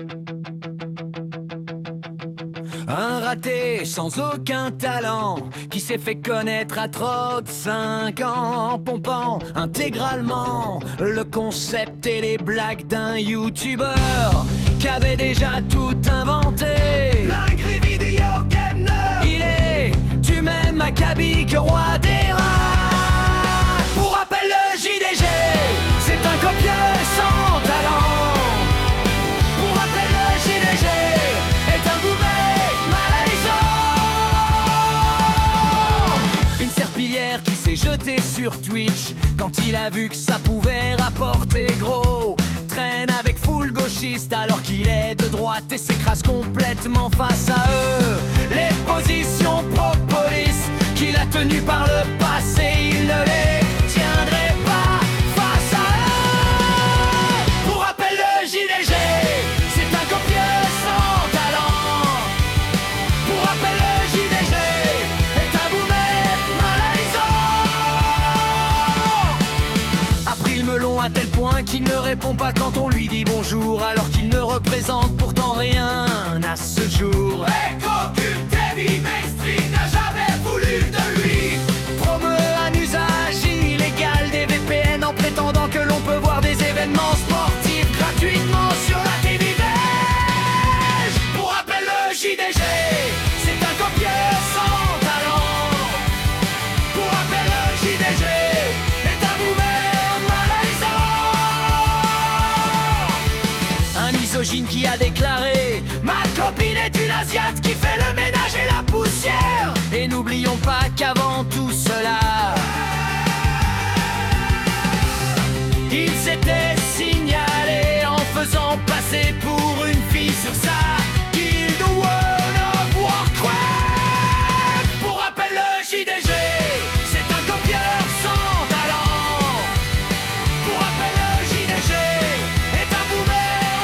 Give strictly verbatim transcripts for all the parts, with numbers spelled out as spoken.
Un raté sans aucun talent qui s'est fait connaître à trente-cinq ans, pompant intégralement le concept et les blagues d'un youtubeur qui avait déjà tout inventé. L'ingri vidéo game nerd. Il est du même acabit que roi des rats. Pour rappel, le J D G, c'est un copieux sans talent. Pour rappel, le J D G est un gourmet malaisant. Une serpillière qui s'est jetée sur Twitch quand il a vu que ça pouvait rapporter gros. Traîne avec foule gauchiste alors qu'il est de droite et s'écrase complètement face à eux. Les positions pro-police qu'il a tenues par le passé, il ne les tiendrait pas face à eux. Pour rappel, le J D G, c'est un copieux sans talent. Pour rappel, le J D G est un boomer malaisant. A pris le melon à tel point qu'il ne répond pas quand on lui dit bonjour, alors qu'il ne représente pourtant rien à ce jour. Éco-culte heavy mainstream n'a jamais voulu de lui. Promeut un usage illégal des V P N en prétendant que l'on peut voir des événements sportifs gratuitement sur la T V belge. Pour rappel, le J D G, c'est un copieur sans talent. Pour rappel, le J D G est un boomer malaisant. Un misogyne qui a déclaré: ma copine est une asiate qui fait le ménage et la poussière. Et n'oublions pas qu'avant tout cela, il s'était signalé en faisant passer pour une fille sur sa Guild World of Warcraft. Pour rappel, le J D G, c'est un copieur sans talent. Pour rappel, le J D G est un boomer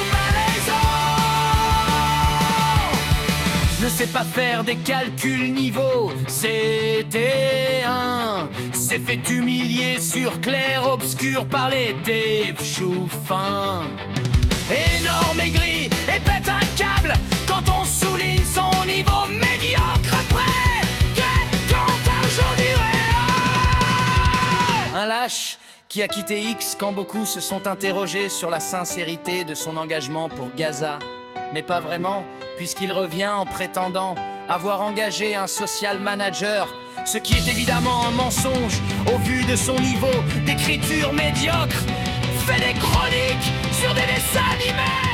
malaisant. Ne sait pas faire des calculs niveau C T un, s'est fait humilier sur clair-obscur par les devs chou-fins. Énorme et gris et pète un câble quand on souligne son niveau médiocre. Après, quel comptage au réel. Un lâche qui a quitté X quand beaucoup se sont interrogés sur la sincérité de son engagement pour Gaza. Mais pas vraiment, puisqu'il revient en prétendant avoir engagé un social manager, ce qui est évidemment un mensonge au vu de son niveau d'écriture médiocre. Fait des chroniques sur des dessins animés.